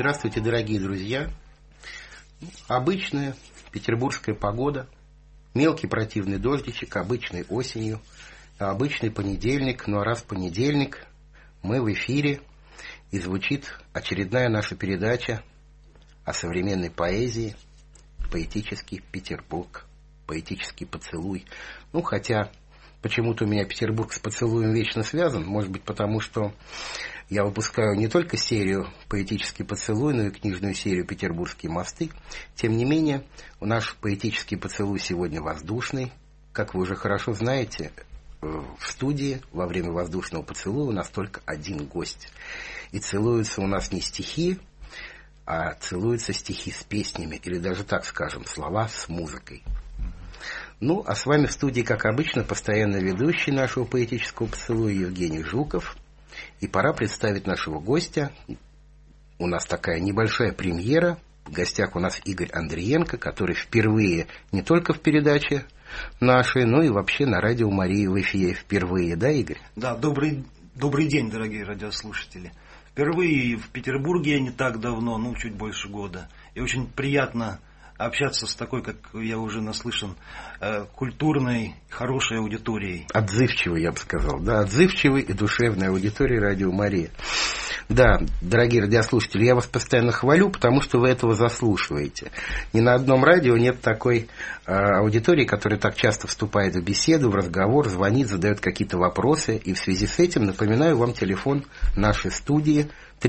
Здравствуйте, дорогие друзья. Обычная петербургская погода, мелкий противный дождичек, обычной осенью, обычный понедельник. Ну а раз понедельник, мы в эфире, и звучит очередная наша передача о современной поэзии «Поэтический Петербург», «Поэтический поцелуй». Ну, хотя почему-то у меня Петербург с поцелуем вечно связан, может быть, потому что я выпускаю не только серию «Поэтический поцелуй», но и книжную серию «Петербургские мосты». Тем не менее, наш поэтический поцелуй сегодня воздушный. Как вы уже хорошо знаете, в студии во время воздушного поцелуя у нас только один гость. И целуются у нас не стихи, а целуются стихи с песнями, или даже так скажем, слова с музыкой. Ну, а с вами в студии, как обычно, постоянно ведущий нашего поэтического поцелуя Евгений Жуков. И пора представить нашего гостя. У нас такая небольшая премьера. В гостях у нас Игорь Андриенко, который впервые не только в передаче нашей, но и вообще на радио Мария в эфире впервые. Да, Игорь? Да, добрый день, дорогие радиослушатели. Впервые в Петербурге не так давно, чуть больше года. И очень приятно общаться с такой, как я уже наслышан, культурной, хорошей аудиторией. Отзывчивой, я бы сказал. Да, отзывчивой и душевной аудитории радио Мария. Да, дорогие радиослушатели, я вас постоянно хвалю, потому что вы этого заслуживаете. Ни на одном радио нет такой аудитории, которая так часто вступает в беседу, в разговор, звонит, задает какие-то вопросы. И в связи с этим напоминаю вам телефон нашей студии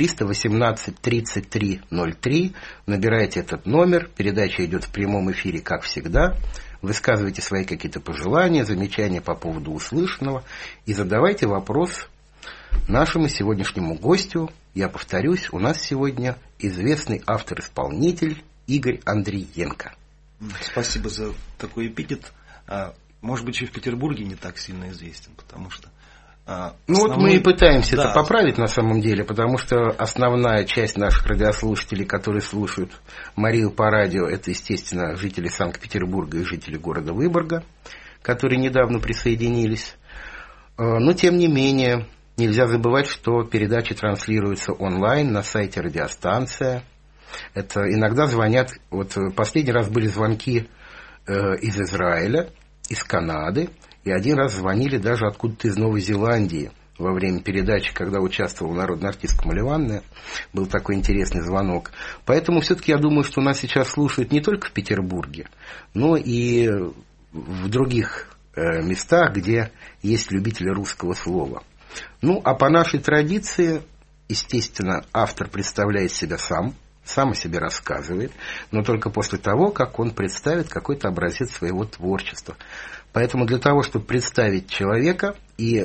318-33-03. Набирайте этот номер. Передача идет в прямом эфире, как всегда. Высказывайте свои какие-то пожелания, замечания по поводу услышанного. И задавайте вопрос нашему сегодняшнему гостю. Я повторюсь, у нас сегодня известный автор-исполнитель Игорь Андриенко. Спасибо за такой эпитет. Может быть, и в Петербурге не так сильно известен, потому что... Вот мы и пытаемся это поправить на самом деле, потому что основная часть наших радиослушателей, которые слушают Марию по радио, это, естественно, жители Санкт-Петербурга и жители города Выборга, которые недавно присоединились. Но, тем не менее, нельзя забывать, что передачи транслируются онлайн на сайте радиостанция. Это иногда звонят, вот последний раз были звонки из Израиля, из Канады. И один раз звонили даже откуда-то из Новой Зеландии во время передачи, когда участвовала народная артистка Маливанна. Был такой интересный звонок. Поэтому все-таки я думаю, что нас сейчас слушают не только в Петербурге, но и в других местах, где есть любители русского слова. Ну, а по нашей традиции, естественно, автор представляет себя сам о себе рассказывает, но только после того, как он представит какой-то образец своего творчества. Поэтому для того, чтобы представить человека и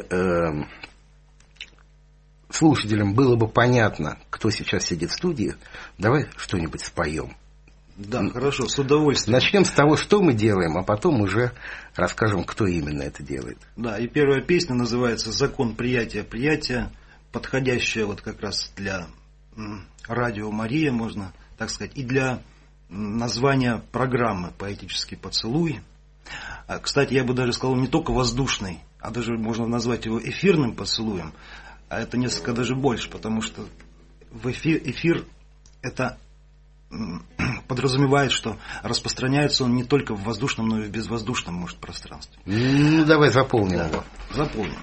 слушателям было бы понятно, кто сейчас сидит в студии, давай что-нибудь споем. Да, хорошо, с удовольствием. Начнем с того, что мы делаем, а потом уже расскажем, кто именно это делает. Да, и первая песня называется «Закон приятия». Приятия, подходящая вот как раз для радио Мария, можно так сказать, и для названия программы «Поэтический поцелуй». Кстати, я бы даже сказал, не только воздушный, а даже можно назвать его эфирным поцелуем. А это несколько даже больше, потому что в эфир это подразумевает, что распространяется он не только в воздушном, но и в безвоздушном, может, пространстве. Ну, давай заполним его. Заполним.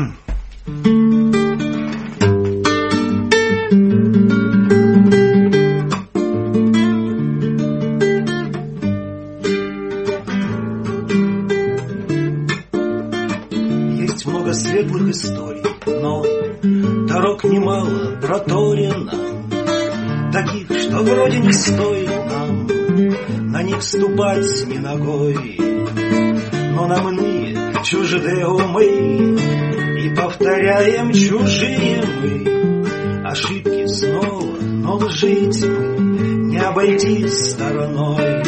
Светлых историй, но дорог немало проторено, таких, что вроде не стоит нам на них ступать ни ногой. Но нам иные чужды умы, и повторяем чужие мы ошибки снова, но жить мы не обойти стороной.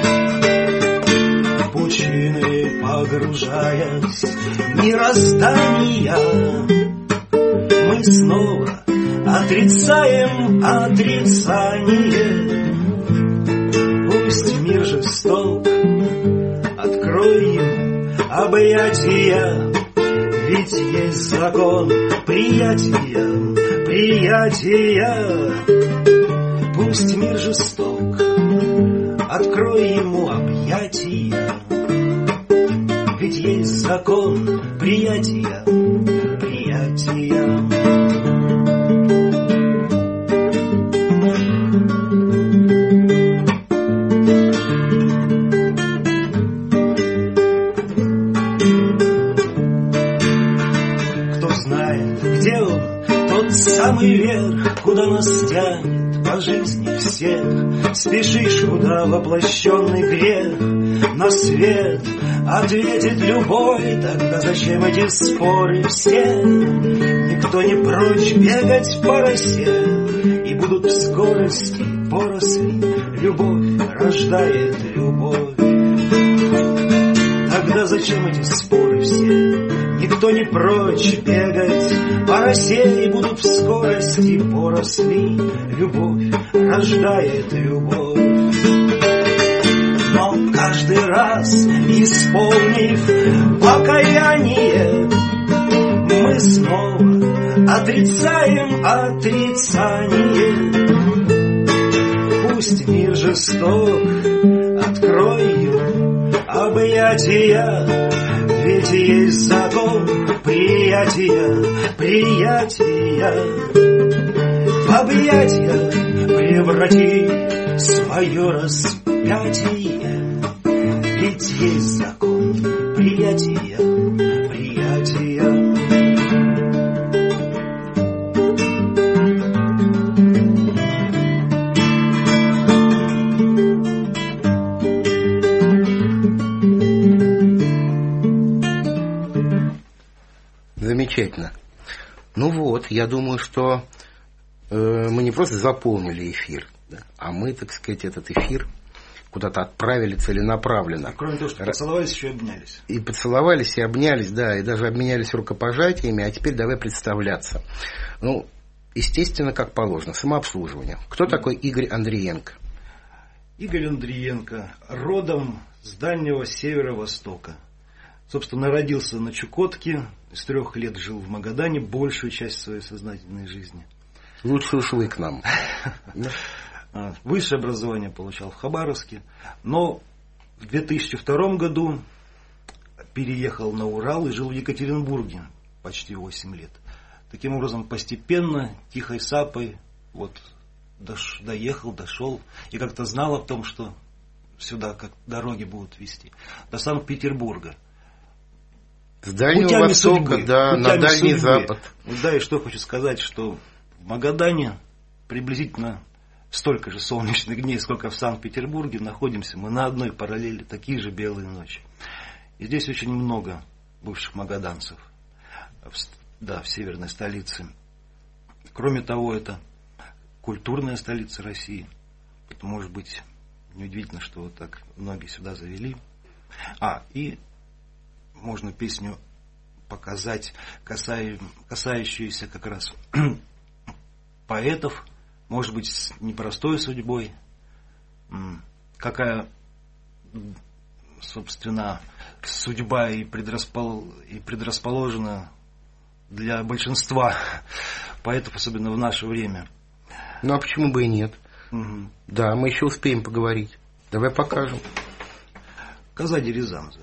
В пучины погружаясь мироздания, мы снова отрицаем отрицание. Пусть мир жесток, открой ему объятия, ведь есть закон приятия, приятия. Пусть мир жесток, открой ему объятия, ведь есть закон приятия, приятия. Кто знает, где он, тот самый верх, куда нас тянет по жизни всех. Спешишь, куда воплощенный грех на свет ответит любой, тогда зачем эти споры все? Никто не прочь бегать по росе, и будут в скорости поросли. Любовь рождает любовь. Тогда зачем эти споры все? Никто не прочь бегать по росе, и будут в скорости поросли. Любовь рождает любовь. Но каждый раз, исполнив покаяние, мы снова отрицаем отрицание. Пусть мир жесток, открой ему объятия, ведь есть закон приятия, приятия. В объятия преврати свое распятие, ведь есть закон приятия, приятия. Замечательно. Ну вот, я думаю, что мы не просто заполнили эфир, да, а мы, так сказать, этот эфир куда-то отправили целенаправленно. А кроме того, что поцеловались, еще и обнялись. И поцеловались, и обнялись, да, и даже обменялись рукопожатиями, а теперь давай представляться. Ну, естественно, как положено, самообслуживание. Кто такой Игорь Андриенко? Игорь Андриенко родом с Дальнего Северо-Востока. Собственно, родился на Чукотке, с 3 лет жил в Магадане большую часть своей сознательной жизни. Лучше уж вы к нам. Высшее образование получал в Хабаровске, но в 2002 году переехал на Урал и жил в Екатеринбурге почти 8 лет. Таким образом, постепенно, тихой сапой, вот доехал, дошел, и как-то знал о том, что сюда как дороги будут вести, до Санкт-Петербурга. С Дальнего Востока, да, на Дальний Запад. Да, и что хочу сказать, что в Магадане приблизительно столько же солнечных дней, сколько в Санкт-Петербурге, находимся мы на одной параллели, такие же белые ночи. И здесь очень много бывших магаданцев, да, в северной столице. Кроме того, это культурная столица России. Это может быть неудивительно, что вот так многие сюда завели. И можно песню показать, касающуюся как раз поэтов, может быть, с непростой судьбой. Какая, собственно, судьба и предрасположена для большинства поэтов, особенно в наше время. Ну, а почему бы и нет? Угу. Да, мы еще успеем поговорить. Давай покажем. «Коза Дереза» называется.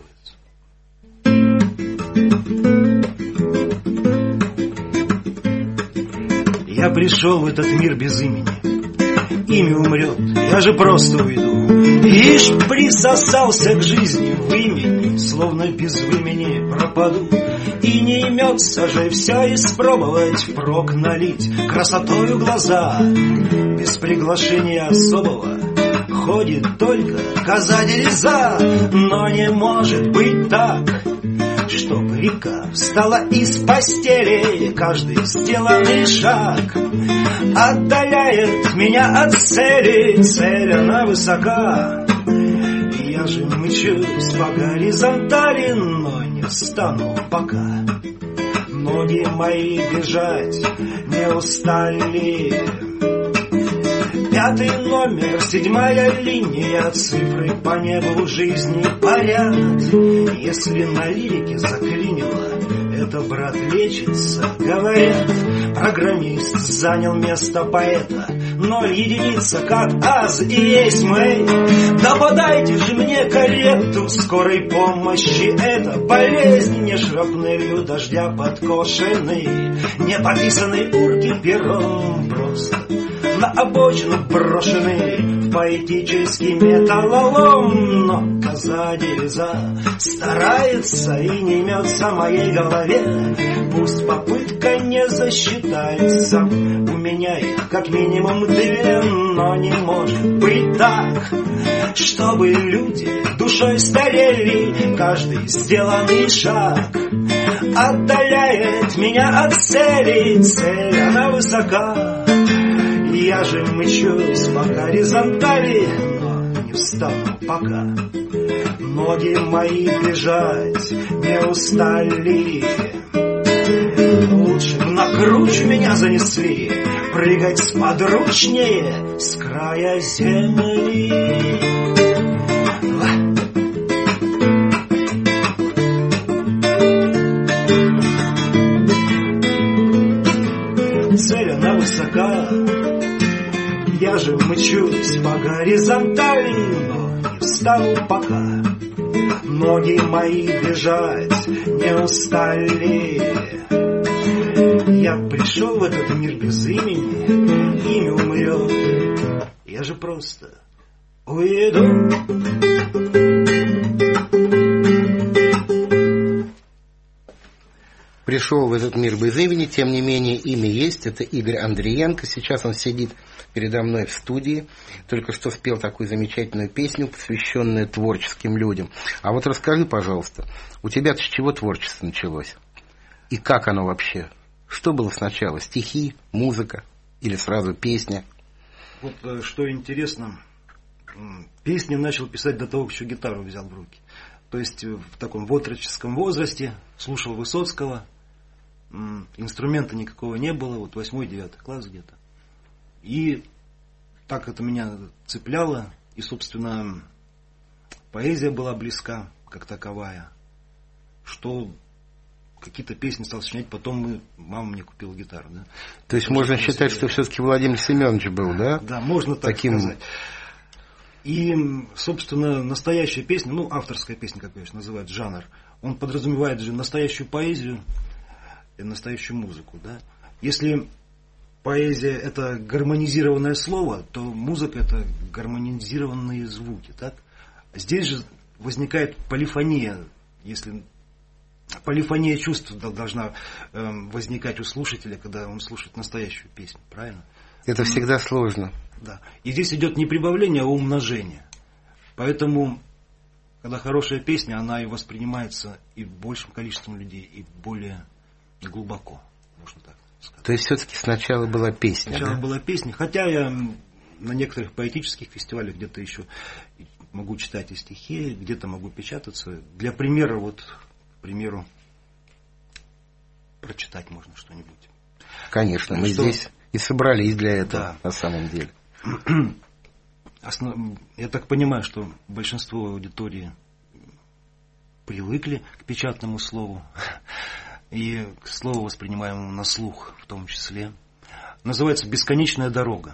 Я пришел в этот мир без имени. Имя умрет, я же просто уйду. Ишь, присосался к жизни в имени, словно без времени пропаду. И не имется же все испробовать, впрок налить красотою глаза. Без приглашения особого ходит только коза Дереза. Но не может быть так, чтоб река встала из постели. Каждый сделанный шаг отдаляет меня от цели. Цель она высока, я же мчусь по горизонтали, но не встану пока. Ноги мои бежать не устали. 5 номер, 7 линия, цифры по небу жизни парят. Если на лирике заклинило, это, брат, лечится, говорят. Программист занял место поэта, Ноль, единица, как аз и есть мы. Да подайте же мне карету скорой помощи. Это болезнь не шрапнелью дождя подкошенный, не пописанный урки пером, просто на обочину брошенный в поэтический металлолом. Но коза дереза старается и не имется в моей голове. Пусть попытка не засчитается, у меня их как минимум две. Но не может быть так, чтобы люди душой старели. Каждый сделанный шаг отдаляет меня от цели. Цель, она высока, я же мчусь по горизонтали, но не встану пока. Ноги мои бежать не устали. Лучше б на круч меня занесли, прыгать сподручнее с края земли. Цель, она высока, я же мчусь по горизонтали, но не встану пока. Ноги мои бежать не устали. Я пришел в этот мир без имени, имя умрет, я же просто уйду. Пришел в этот мир без имени, тем не менее имя есть, это Игорь Андриенко. Сейчас он сидит передо мной в студии, только что спел такую замечательную песню, посвященную творческим людям. А вот расскажи, пожалуйста, у тебя-то с чего творчество началось? И как оно вообще? Что было сначала, стихи, музыка или сразу песня? Вот что интересно, песни начал писать до того, как еще гитару взял в руки. То есть в таком отроческом возрасте слушал Высоцкого, инструмента никакого не было, вот 8-9 класс где-то. И так это меня цепляло, и, собственно, поэзия была близка, как таковая, что какие-то песни стал сочинять, потом мама мне купила гитару. Да? То есть можно считать, что все-таки Владимир Семенович был, да? Да, можно так сказать. И, собственно, настоящая песня, ну, авторская песня, как ее называют, жанр, он подразумевает же настоящую поэзию и настоящую музыку, да. Если поэзия – это гармонизированное слово, то музыка – это гармонизированные звуки, так? Здесь же возникает полифония, если полифония чувств должна возникать у слушателя, когда он слушает настоящую песню, правильно? Это всегда сложно. Да. И здесь идет не прибавление, а умножение. Поэтому, когда хорошая песня, она и воспринимается и большим количеством людей, и более глубоко, можно так сказать. То есть все-таки сначала была песня. Сначала да? была песня, хотя я на некоторых поэтических фестивалях где-то еще могу читать и стихи, где-то могу печататься. Для примера, вот, к примеру, прочитать можно что-нибудь. Конечно, мы здесь и собрались для этого, да. На самом деле. Я так понимаю, что большинство аудитории привыкли к печатному слову и к слову, воспринимаемому на слух в том числе. Называется «Бесконечная дорога».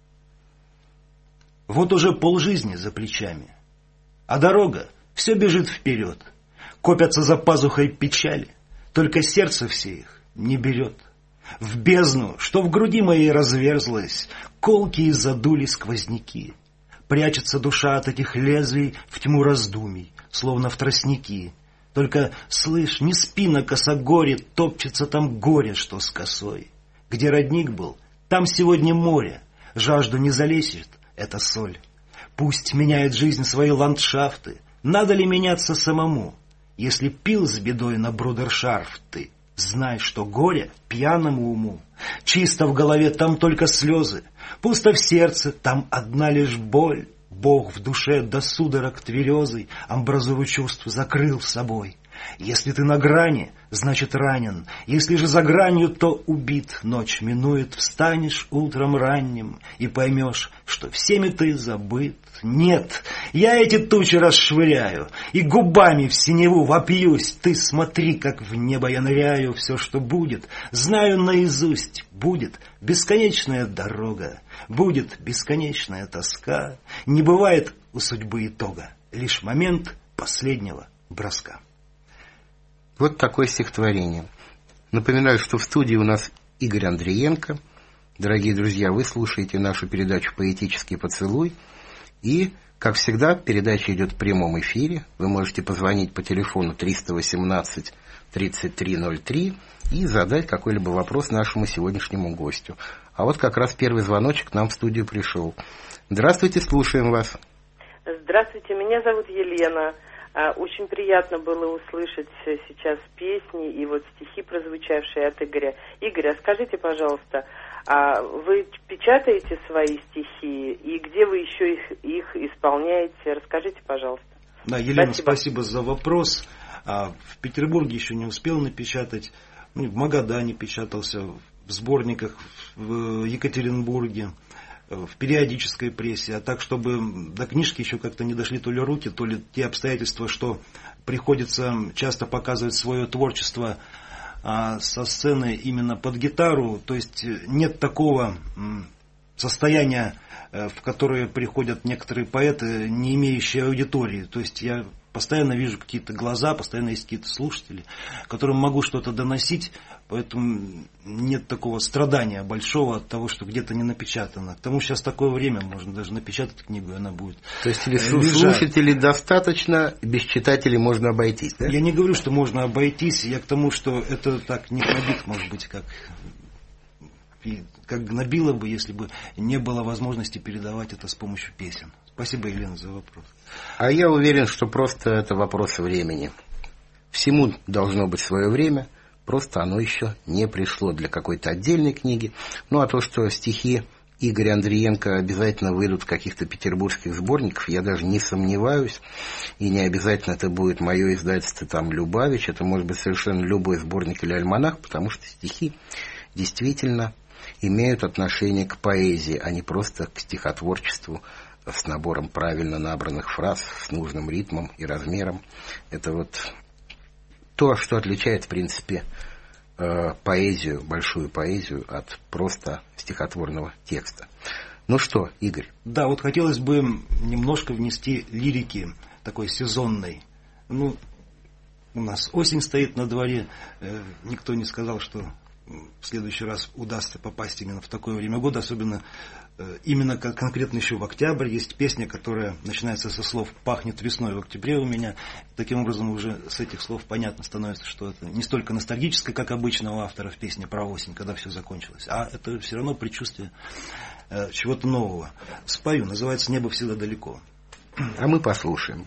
Вот уже полжизни за плечами, а дорога все бежит вперед. Копятся за пазухой печали, только сердце все их не берет. В бездну, что в груди моей разверзлась, колкие задули сквозняки. Прячется душа от этих лезвий в тьму раздумий, словно в тростники. Только, слышь, не спи на косогоре, топчется там горе, что с косой. Где родник был, там сегодня море, жажду не залечит эта соль. Пусть меняет жизнь свои ландшафты, надо ли меняться самому? Если пил с бедой на брудершафт ты, знай, что горе пьяному уму. Чисто в голове там только слезы, пусто в сердце там одна лишь боль. Бог в душе до судорог тверезый амбразуру чувств закрыл собой. Если ты на грани, значит ранен. Если же за гранью, то убит. Ночь минует, встанешь утром ранним и поймешь, что всеми ты забыт. Нет, я эти тучи расшвыряю и губами в синеву вопьюсь. Ты смотри, как в небо я ныряю. Все, что будет, знаю наизусть. Будет бесконечная дорога, будет бесконечная тоска. Не бывает у судьбы итога, лишь момент последнего броска. Вот такое стихотворение. Напоминаю, что в студии у нас Игорь Андриенко. Дорогие друзья, вы слушаете нашу передачу «Поэтический поцелуй». И, как всегда, передача идет в прямом эфире. Вы можете позвонить по телефону 318-3303 и задать какой-либо вопрос нашему сегодняшнему гостю. А вот как раз первый звоночек к нам в студию пришел. Здравствуйте, слушаем вас. Здравствуйте, меня зовут Елена. Очень приятно было услышать сейчас песни и вот стихи, прозвучавшие от Игоря. Игорь, а скажите, пожалуйста, вы печатаете свои стихи и где вы еще их исполняете? Расскажите, пожалуйста. Да, Елена, спасибо за вопрос. В Петербурге еще не успел напечатать, в Магадане печатался, в сборниках в Екатеринбурге, в периодической прессе, а так, чтобы до книжки еще как-то не дошли то ли руки, то ли те обстоятельства, что приходится часто показывать свое творчество со сцены именно под гитару, то есть нет такого состояния, в которое приходят некоторые поэты, не имеющие аудитории, то есть я постоянно вижу какие-то глаза, постоянно есть какие-то слушатели, которым могу что-то доносить, поэтому нет такого страдания большого от того, что где-то не напечатано. К тому сейчас такое время, можно даже напечатать книгу, и она будет. То есть слушателей достаточно, без читателей можно обойтись, да? Я не говорю, что можно обойтись, я к тому, что это так не гнобит, может быть, как гнобило бы, если бы не было возможности передавать это с помощью песен. Спасибо, Елена, за вопрос. А я уверен, что просто это вопрос времени. Всему должно быть свое время, просто оно еще не пришло для какой-то отдельной книги. Ну, а то, что стихи Игоря Андриенко обязательно выйдут в каких-то петербургских сборниках, я даже не сомневаюсь. И не обязательно это будет мое издательство, там, Любавич. Это может быть совершенно любой сборник или альманах, потому что стихи действительно имеют отношение к поэзии, а не просто к стихотворчеству с набором правильно набранных фраз, с нужным ритмом и размером. Это вот то, что отличает, в принципе, поэзию, большую поэзию от просто стихотворного текста. Ну что, Игорь? Да, вот хотелось бы немножко внести лирики такой сезонной. У нас осень стоит на дворе, никто не сказал, что в следующий раз удастся попасть именно в такое время года, особенно именно конкретно еще в октябрь. Есть песня, которая начинается со слов «пахнет весной в октябре» у меня. Таким образом, уже с этих слов понятно становится, что это не столько ностальгическое, как обычно у авторов песни про осень, когда все закончилось, а это все равно предчувствие чего-то нового. Спою, называется «Небо всегда далеко». А мы послушаем.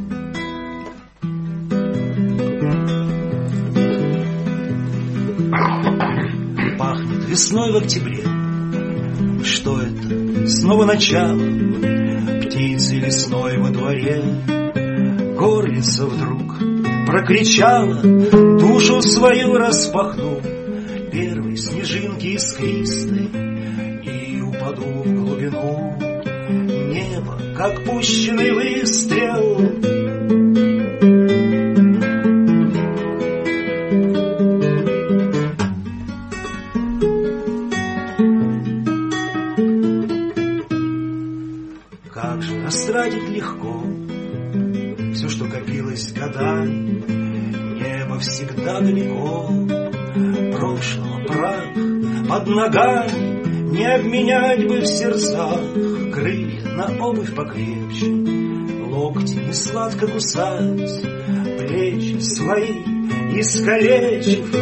Пахнет весной в октябре. Что это? Снова начало. Птицы лесной во дворе. Горлица вдруг прокричала, душу свою распахну. Первой снежинки искристой и упаду в глубину. Небо, как пущенный выстрел. Растратить легко все, что копилось годами. Небо всегда далеко, прошлого прах под ногами. Не обменять бы в сердцах крылья на обувь покрепче, локти не сладко кусать, плечи свои искалечив.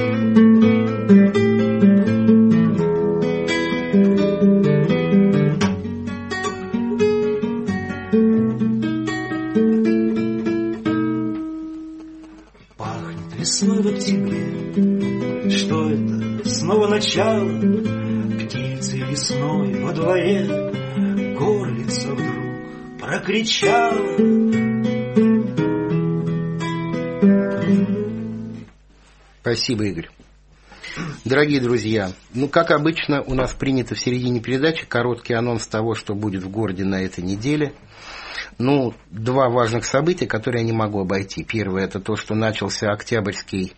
Весной в октябре, что это? Снова начало. Птицы весной во дворе. Горлица вдруг прокричала. Спасибо, Игорь. Дорогие друзья, как обычно, у нас принято в середине передачи короткий анонс того, что будет в городе на этой неделе. Два важных события, которые я не могу обойти. Первое – это то, что начался октябрьский,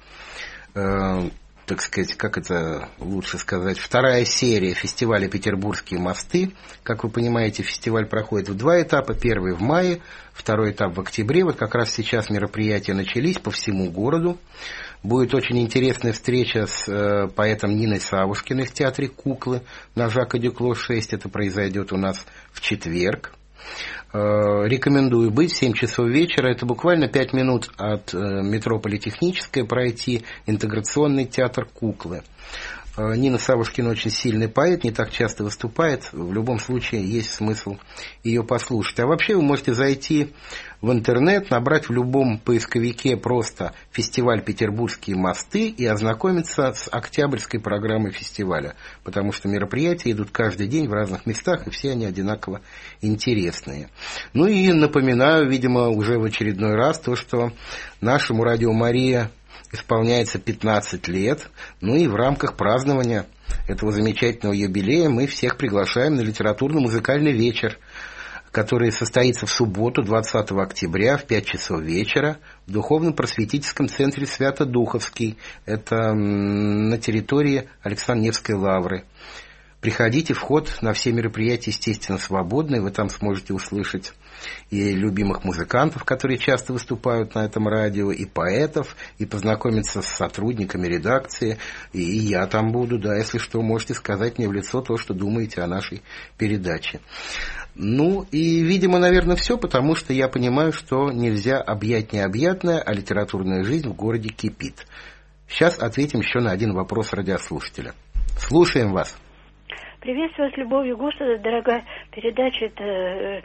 так сказать, как это лучше сказать, вторая серия фестиваля «Петербургские мосты». Как вы понимаете, фестиваль проходит в два этапа. Первый в мае, второй этап в октябре. Вот как раз сейчас мероприятия начались по всему городу. Будет очень интересная встреча с поэтом Ниной Савушкиной в театре «Куклы» на Жака Дюкло 6. Это произойдет у нас в четверг. Рекомендую быть в 7 часов вечера. Это буквально 5 минут от метро Политехническое пройти, интеграционный театр «Куклы». Нина Савушкина очень сильный поэт, не так часто выступает. В любом случае есть смысл ее послушать. А вообще вы можете зайти в интернет, набрать в любом поисковике просто «Фестиваль Петербургские мосты» и ознакомиться с октябрьской программой фестиваля. Потому что мероприятия идут каждый день в разных местах, и все они одинаково интересные. И напоминаю, видимо, уже в очередной раз то, что нашему «Радио Мария» исполняется 15 лет, и в рамках празднования этого замечательного юбилея мы всех приглашаем на литературно-музыкальный вечер, который состоится в субботу, 20 октября, в 5 часов вечера в Духовно-просветительском центре Свято-Духовский. Это на территории Александро-Невской лавры. Приходите, вход на все мероприятия, естественно, свободный. Вы там сможете услышать и любимых музыкантов, которые часто выступают на этом радио, и поэтов, и познакомиться с сотрудниками редакции. И я там буду, да, если что, можете сказать мне в лицо то, что думаете о нашей передаче. И, видимо, наверное, все, потому что я понимаю, что нельзя объять необъятное, а литературная жизнь в городе кипит. Сейчас ответим еще на один вопрос радиослушателя. Слушаем вас. Приветствую вас с любовью Господа, дорогая передача, это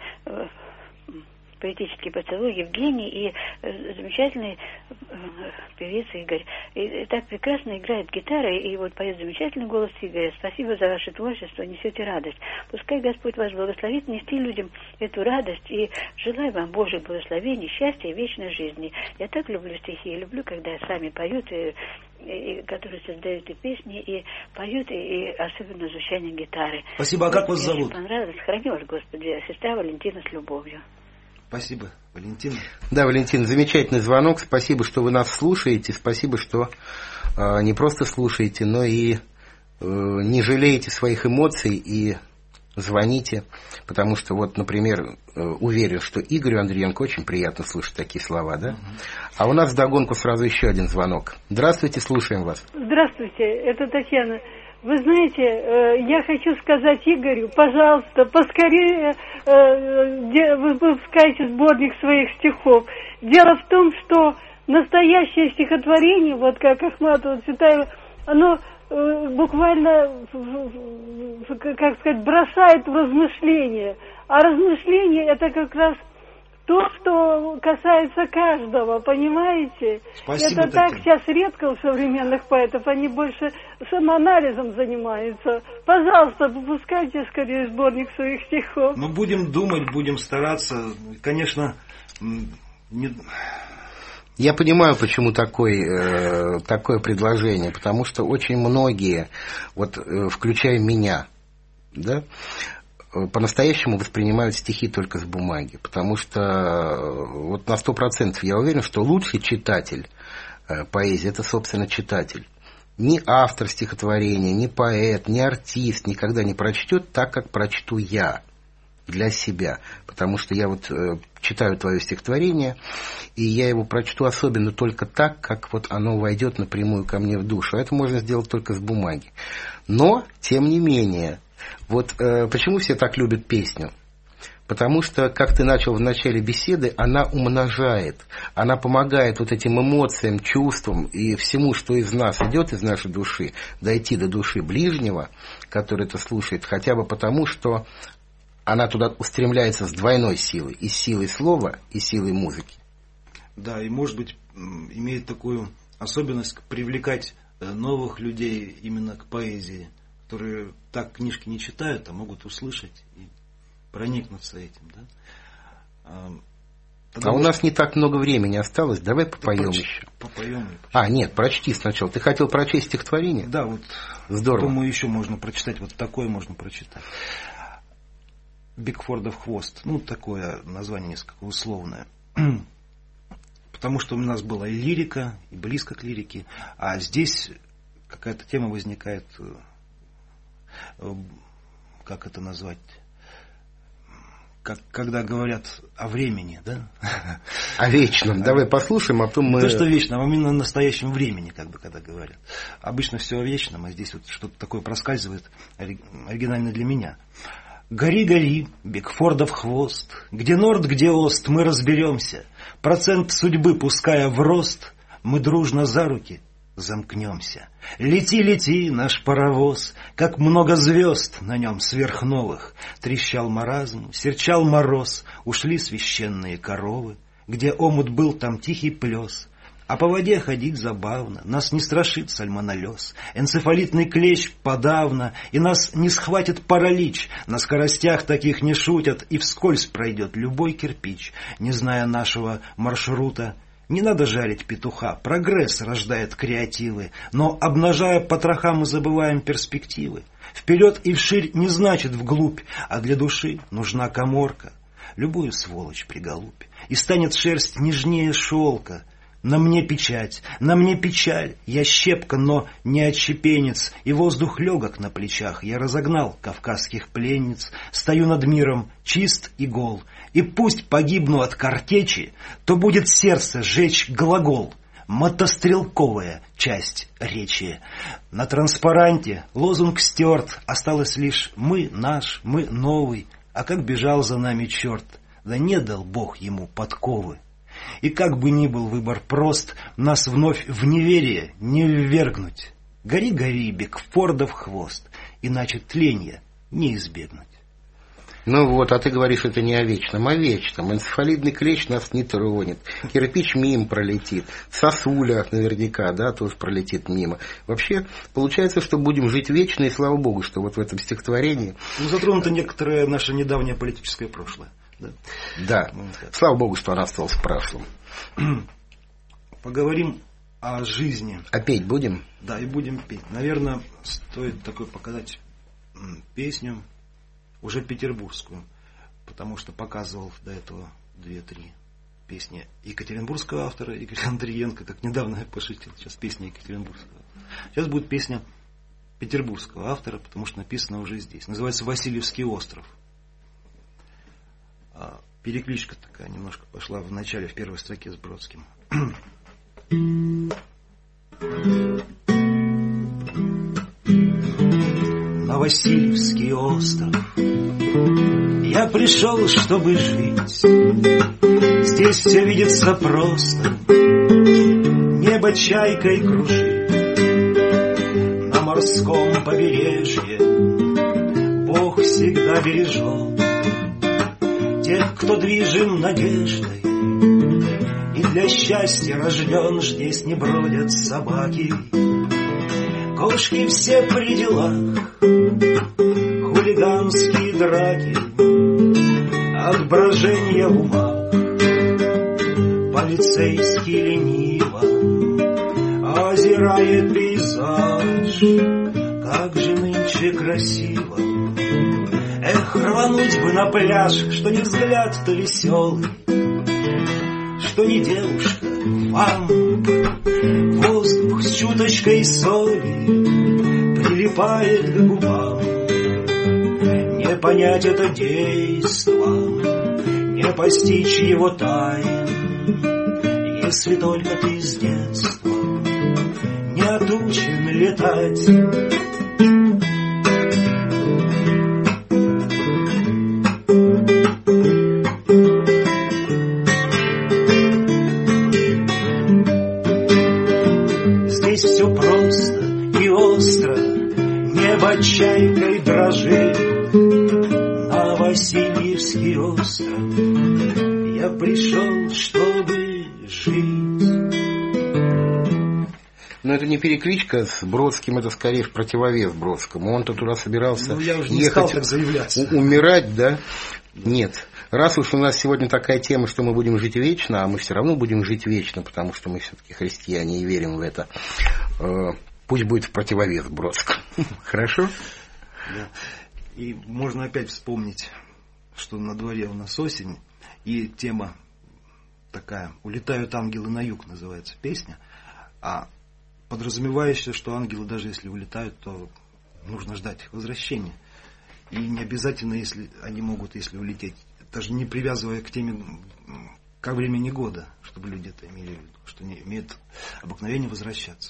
поэтический поцелуй Евгений и замечательный певец Игорь. И так прекрасно играет гитара, и вот поет замечательный голос Игоря. Спасибо за ваше творчество, несете радость. Пускай Господь вас благословит нести людям эту радость, и желаю вам Божьих благословений, счастья и вечной жизни. Я так люблю стихи, я люблю, когда сами поют, и которые создают и песни, и поют, и особенно звучание гитары. Спасибо, а как вас зовут? Мне понравилось. Храни вас, Господи, сестра Валентина с любовью. Спасибо, Валентин. Да, Валентин, замечательный звонок. Спасибо, что вы нас слушаете. Спасибо, что не просто слушаете, но и не жалеете своих эмоций и звоните. Потому что, например, уверен, что Игорю Андриенко очень приятно слушать такие слова, да? А у нас вдогонку сразу еще один звонок. Здравствуйте, слушаем вас. Здравствуйте, это Татьяна. Вы знаете, я хочу сказать Игорю, пожалуйста, поскорее выпускайте сборник своих стихов. Дело в том, что настоящее стихотворение, вот как Ахматова, Цветаева, оно буквально, как сказать, бросает в размышления. А размышления это как раз то, что касается каждого, понимаете? Спасибо, это так сейчас редко у современных поэтов, они больше самоанализом занимаются. Пожалуйста, выпускайте скорее сборник своих стихов. Будем думать, будем стараться. Конечно, Я понимаю, почему такое предложение, потому что очень многие, включая меня, да, по-настоящему воспринимают стихи только с бумаги, потому что на 100% я уверен, что лучший читатель поэзии – это, собственно, читатель. Ни автор стихотворения, ни поэт, ни артист никогда не прочтет так, как прочту я для себя, потому что я читаю твое стихотворение, и я его прочту особенно только так, как оно войдет напрямую ко мне в душу. Это можно сделать только с бумаги. Но, тем не менее, почему все так любят песню? Потому что, как ты начал в начале беседы, она умножает, она помогает этим эмоциям, чувствам и всему, что из нас идет, из нашей души, дойти до души ближнего, который это слушает, хотя бы потому, что она туда устремляется с двойной силой, и силой слова, и силой музыки. Да, и, может быть, имеет такую особенность привлекать новых людей именно к поэзии, которые так книжки не читают, а могут услышать и проникнуться этим. Да? А у нас не так много времени осталось, давай попоем еще. Попоем. Нет, прочти сначала. Ты хотел прочесть стихотворение? Да, вот. Здорово. Думаю, еще можно прочитать, вот такое можно прочитать. Бигфордов хвост. Такое название несколько условное. Потому что у нас была и лирика, и близко к лирике, а здесь какая-то тема возникает, как это назвать, когда говорят о времени, да? О вечном. Давай послушаем, а потом мы... То, что вечном, а именно о настоящем времени, когда говорят. Обычно все о вечном, а здесь вот что-то такое проскальзывает, оригинально для меня. Гори, гори, Бигфордов хвост, где норд, где ост, мы разберемся. Процент судьбы пуская в рост, мы дружно за руки замкнемся. Лети, лети, наш паровоз, как много звезд на нем сверхновых. Трещал маразм, серчал мороз, ушли священные коровы. Где омут был, там тихий плес. А по воде ходить забавно, нас не страшит сальмонеллез, энцефалитный клещ подавно, и нас не схватит паралич, на скоростях таких не шутят, и вскользь пройдет любой кирпич, не зная нашего маршрута. Не надо жарить петуха, прогресс рождает креативы, но, обнажая потроха, мы забываем перспективы. Вперед и вширь не значит вглубь, а для души нужна каморка. Любую сволочь приголубь, и станет шерсть нежнее шелка. На мне печать, на мне печаль, я щепка, но не отщепенец, и воздух легок на плечах, я разогнал кавказских пленниц, стою над миром чист и гол, и пусть погибну от картечи, то будет сердце жечь глагол, мотострелковая часть речи. На транспаранте лозунг стерт, осталось лишь мы наш, мы новый, а как бежал за нами черт, да не дал Бог ему подковы. И как бы ни был выбор прост, нас вновь в неверие не ввергнуть. Гори, гори, Бигфордов хвост, иначе тленья не избегнуть. А ты говоришь, это не о вечном, а о вечном. Энцефалитный клещ нас не тронет, кирпич мимо пролетит, сосуля наверняка, да, тоже пролетит мимо. Вообще, получается, что будем жить вечно, и слава Богу, что вот в этом стихотворении... затронуто некоторое наше недавнее политическое прошлое. Да. Слава Богу, что она осталась в прошлом. Поговорим о жизни. А петь будем? Да, и будем петь. Наверное, стоит такой показать песню, уже петербургскую, потому что показывал до этого 2-3 песни екатеринбургского автора, Екатерина Андриенко, как недавно я пошутил, сейчас песня екатеринбургского. Сейчас будет песня петербургского автора, потому что написана уже здесь. Называется «Васильевский остров». Перекличка такая немножко пошла в начале, в первой строке с Бродским. На Васильевский остров я пришел, чтобы жить. Здесь все видится просто, небо чайкой кружит. На морском побережье Бог всегда бережет тех, кто движим надеждой, и для счастья рожден. Здесь не бродят собаки, кошки все при делах, хулиганские драки от брожения в умах. Полицейский лениво озирает пейзаж, как же нынче красиво. Эх, рвануть бы на пляж, что не взгляд-то веселый, что не девушка, вамп, воздух с чуточкой соли прилипает к губам. Не понять это действо, не постичь его тайн, если только ты с детства не отучен летать. Все просто и остро, небо чайкой дрожит. На Васильевский остров я пришел, чтобы жить. Но это не перекличка с Бродским, это скорее в противовес Бродскому. Он-то туда собирался я уже ехать, не стал так заявляться. Умирать, да? Нет. раз уж у нас сегодня такая тема, что мы будем жить вечно, а мы все равно будем жить вечно, потому что мы все-таки христиане и верим в это, пусть будет в противовес Бродскому. Хорошо? Да. И можно опять вспомнить, что на дворе у нас осень, и тема такая «Улетают ангелы на юг» называется песня, а подразумевающая, что ангелы даже если улетают, то нужно ждать их возвращения. И не обязательно, если они могут, если улететь, даже не привязывая к теме, ко времени года, чтобы люди это имели в виду, что не имеют обыкновение возвращаться.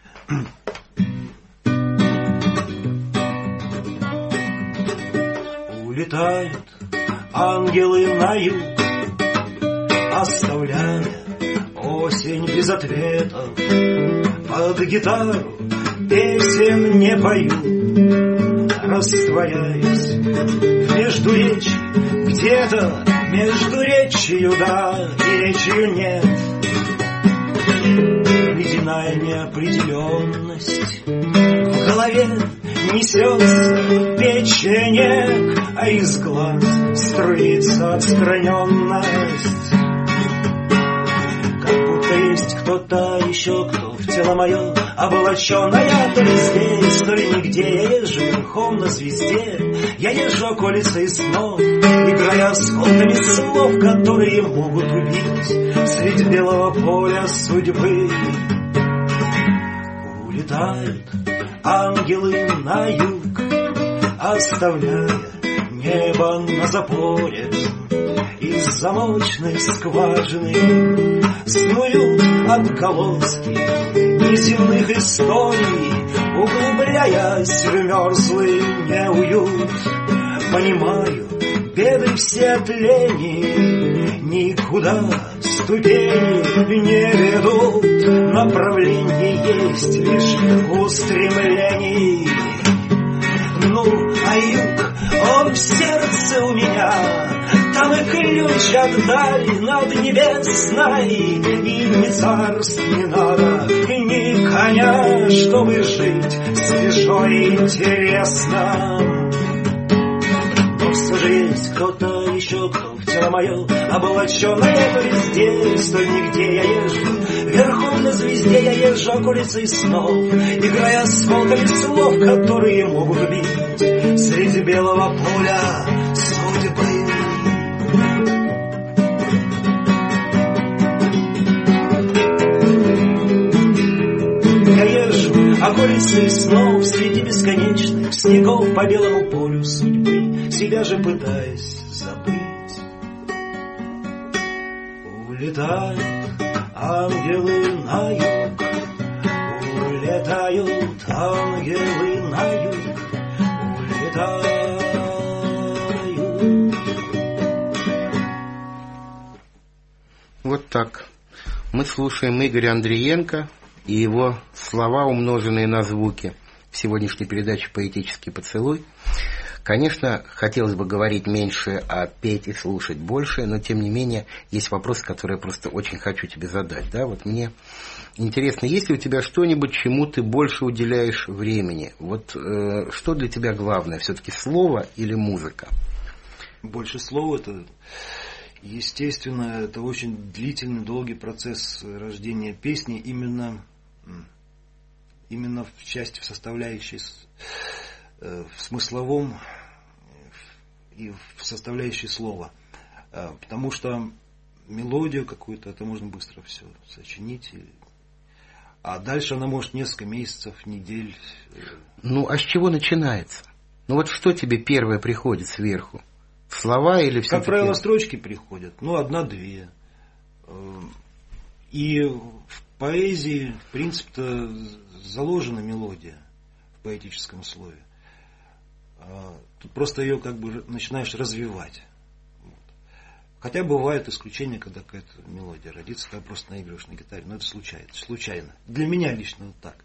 Улетают ангелы на юг, оставляя осень без ответов. Под гитару песен не пою, растворяясь в междуречии, где-то между речью да и речью нет. Ледяная неопределенность в голове несется печенек, а из глаз струится отстраненность. Как будто есть кто-то еще, кто в тело мое облаченная, то ли здесь, то ли нигде. Я езжу верхом на звезде, я езжу околицей снов, играя осколками слов, которые могут убить средь белого поля судьбы. Улетают ангелы на юг, оставляя небо на запоре. Из замочной скважины снуют отголоски неземных историй, углубляясь в мерзлый неуют. Понимаю, беды все от лени никуда ступени не ведут. Направление есть лишь устремлений. Ну, а юг, он в сердце у меня, там и ключ отдали над небесной. И ни царств не надо, ни коня, чтобы жить свежо и интересно. Но все же есть кто-то еще, кто в тело мое облаченное, то ли здесь, то ли нигде. Я езжу верхом на звезде, я езжу околицей снов, играя осколками слов, которые могут убить среди белого поля судьбы. Я езжу околицей снов среди бесконечных снегов по белому полю судьбы, себя же пытаясь забыть. Улетают ангелы на юг, улетают ангелы на юг, улетают. Вот так. Мы слушаем Игоря Андриенко и его слова, умноженные на звуки, в сегодняшней передаче «Поэтический поцелуй». Конечно, хотелось бы говорить меньше, а петь и слушать больше, но тем не менее есть вопрос, который я просто очень хочу тебе задать. Да? Вот мне интересно, есть ли у тебя что-нибудь, чему ты больше уделяешь времени? Вот что для тебя главное, все-таки слово или музыка? Больше слова. Это, естественно, это очень длительный, долгий процесс рождения песни, именно в части, в составляющей, в смысловом и в составляющей слова. Потому что мелодию какую-то, это можно быстро все сочинить. А дальше она может несколько месяцев, недель. Ну, а с чего начинается? Ну, вот что тебе первое приходит сверху? Слова или все-таки? Как правило, строчки приходят. Ну, одна-две. И в поэзии, в принципе-то, заложена мелодия в поэтическом слове. Тут просто ее как бы начинаешь развивать. Хотя бывают исключения, когда какая-то мелодия родится, когда просто наигрываешь на гитаре. Но это случайно. Для меня лично вот так.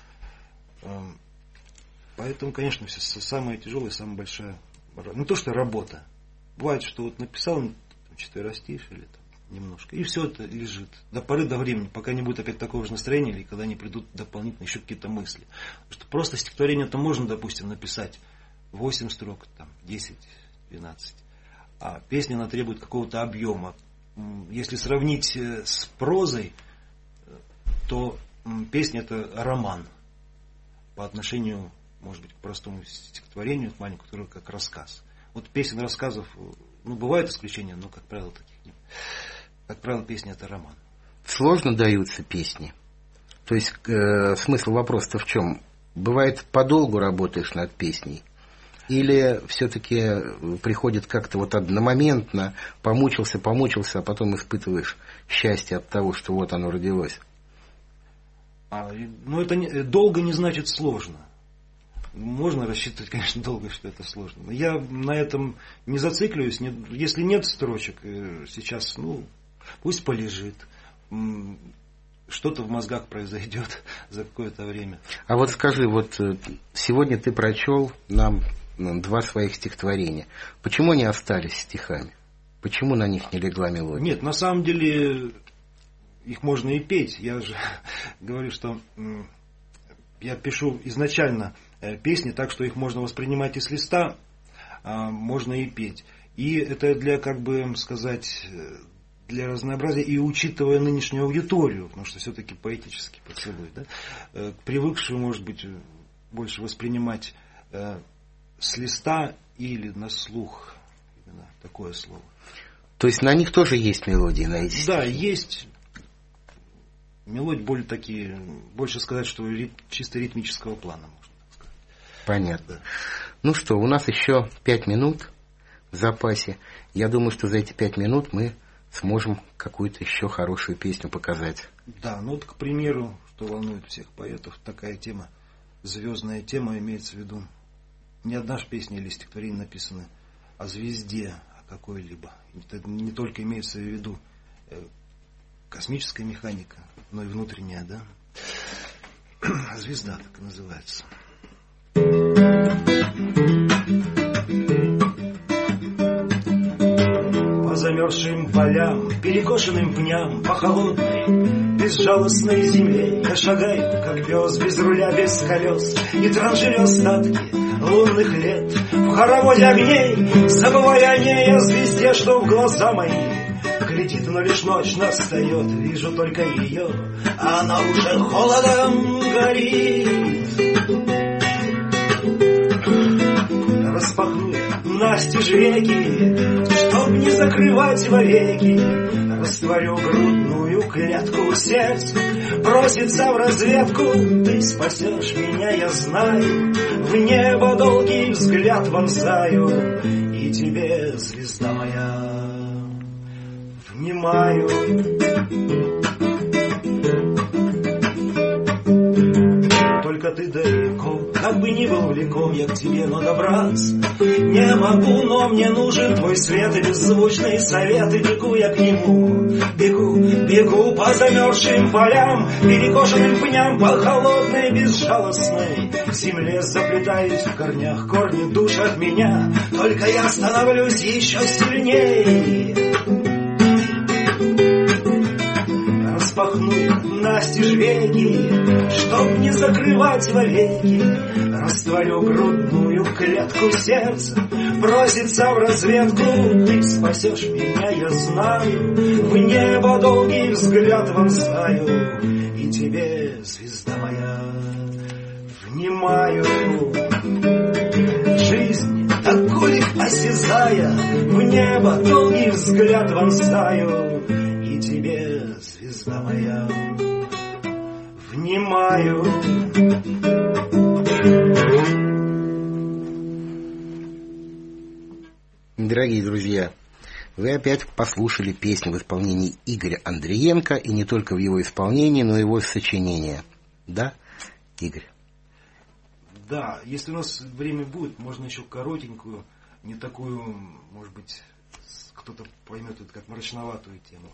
Поэтому, конечно, все самое тяжелое, самая большая... Не то, что работа. Бывает, что вот написал четверостишь или там немножко, и все это лежит до поры до времени, пока не будет опять такого же настроения, или когда не придут дополнительно еще какие-то мысли. Потому что просто стихотворение-то можно, допустим, написать 8 строк, там, 10, 12. А песня, она требует какого-то объема. Если сравнить с прозой, то песня — это роман по отношению, может быть, к простому стихотворению, к маленькому, который как рассказ. Вот песен, рассказов, бывают исключения, но, как правило, таких нет. Как правило, песня — это роман. Сложно даются песни? То есть смысл вопроса-то в чем? Бывает, подолгу работаешь над песней? Или все-таки приходит как-то вот одномоментно, помучился, а потом испытываешь счастье от того, что вот оно родилось? Это долго не значит сложно. Можно рассчитывать, конечно, долго, что это сложно. Но я на этом не зацикливаюсь. Если нет строчек сейчас, пусть полежит. Что-то в мозгах произойдет за какое-то время. А вот скажи, вот сегодня ты прочел нам 2 своих стихотворения. Почему они остались стихами? Почему на них не легла мелодия? Нет, на самом деле их можно и петь. Я же говорю, что я пишу изначально песни так, что их можно воспринимать и с листа, а можно и петь. И это для, для разнообразия, и учитывая нынешнюю аудиторию, потому что все-таки поэтический поцелуй, да, привыкшую, может быть, больше воспринимать с листа или на слух, именно такое слово. То есть на них тоже есть мелодии, на эти стихи? Да, есть мелодии больше сказать, что чисто ритмического плана, можно так сказать. Понятно. Да. Ну что, у нас еще 5 минут в запасе. Я думаю, что за эти 5 минут мы сможем какую-то еще хорошую песню показать. Да, к примеру, что волнует всех поэтов, такая тема, звездная тема, имеется в виду. Ни одна же песня или стихотворение написаны о звезде, о какой-либо. Это не только имеется в виду космическая механика, но и внутренняя, да? Звезда так и называется. По замерзшим полям, перекошенным пням, по холодной, безжалостной земле я шагаю, как пес, без руля, без колес, и транжирю остатки лунных лет в хороводе огней, забывая о ней, о звезде, что в глаза мои глядит, но лишь ночь настает, вижу только ее, а она уже холодом горит. Распахну настежь веки, чтоб не закрывать вовеки, растворю грудную клетку, сердцу просится в разведку. Ты спасешь меня, я знаю, в небо долгий взгляд вонзаю, и тебе, звезда моя, внимаю. Только ты далеко, как бы ни был влеком я к тебе, но добраться не могу, но мне нужен твой свет и беззвучный совет, и бегу я к нему, бегу по замерзшим полям, перекошенным пням, по холодной безжалостной земле, заплетаюсь в корнях, корни душат меня, только я становлюсь еще сильней. Распахну настежь веки, чтоб не закрывать вовеки, растворю грудную клетку, сердца просится в разведку. Ты спасешь меня, я знаю, в небо долгий взгляд вонзаю, и тебе, звезда моя, внимаю. Жизнь такой осязая, в небо долгий взгляд вонзаю, и тебе, звезда моя, внимаю. Дорогие друзья, вы опять послушали песню в исполнении Игоря Андриенко, и не только в его исполнении, но и его сочинения. Да, Игорь? Да, если у нас время будет, можно еще коротенькую, не такую, может быть, кто-то поймет это как мрачноватую тему,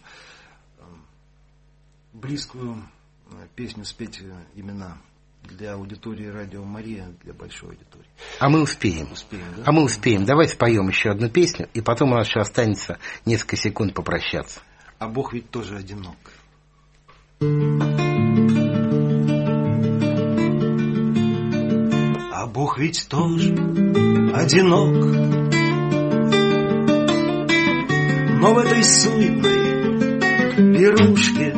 близкую песню спеть именно для аудитории Радио Мария, для большой аудитории. А мы успеем. Да? А мы успеем. Давай споем еще одну песню, и потом у нас еще останется несколько секунд попрощаться. А Бог ведь тоже одинок. А Бог ведь тоже одинок. Но в этой суетной пирушке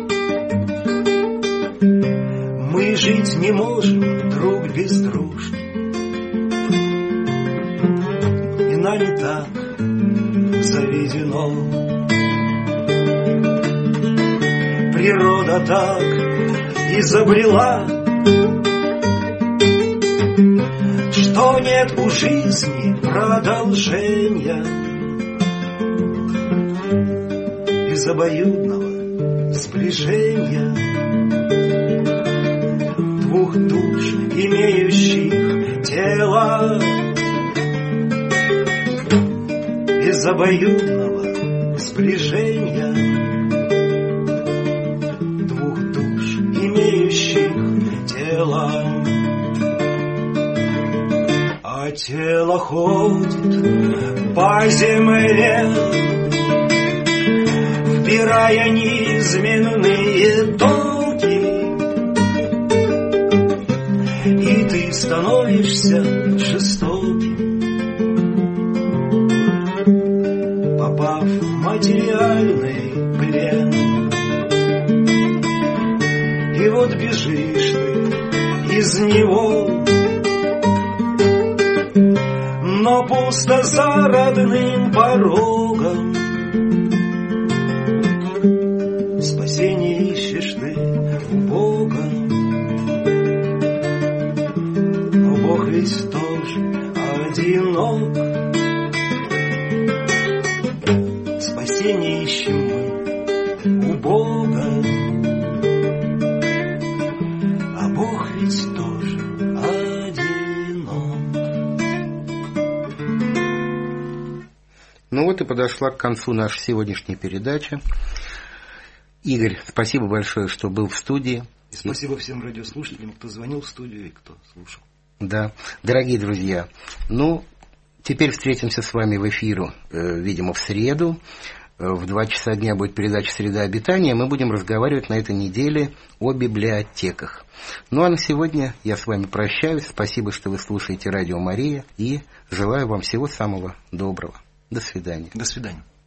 мы жить не можем друг без дружки. И нами так заведено, природа так изобрела, что нет у жизни продолжения без обоюдного сближения двух душ, имеющих тело, без обоюдного сближения двух душ, имеющих тело. А тело ходит по земле, вбирая низменные токи, и ты становишься жестоким, попав в материальный плен. И вот бежишь ты из него, но пусто за родным порогом. Спасение ищешь ты у Бога, но Бог ведь тоже одинок. Спасение ищем мы у Бога, а Бог ведь тоже одинок. Ну вот и подошла к концу наша сегодняшняя передача. Игорь, спасибо большое, что был в студии. И спасибо всем радиослушателям, кто звонил в студию и кто слушал. Да, дорогие друзья, ну, теперь встретимся с вами в эфире, видимо, в среду. В 2 часа дня будет передача «Среда обитания». Мы будем разговаривать на этой неделе о библиотеках. Ну, а на сегодня я с вами прощаюсь. Спасибо, что вы слушаете Радио Мария. И желаю вам всего самого доброго. До свидания. До свидания.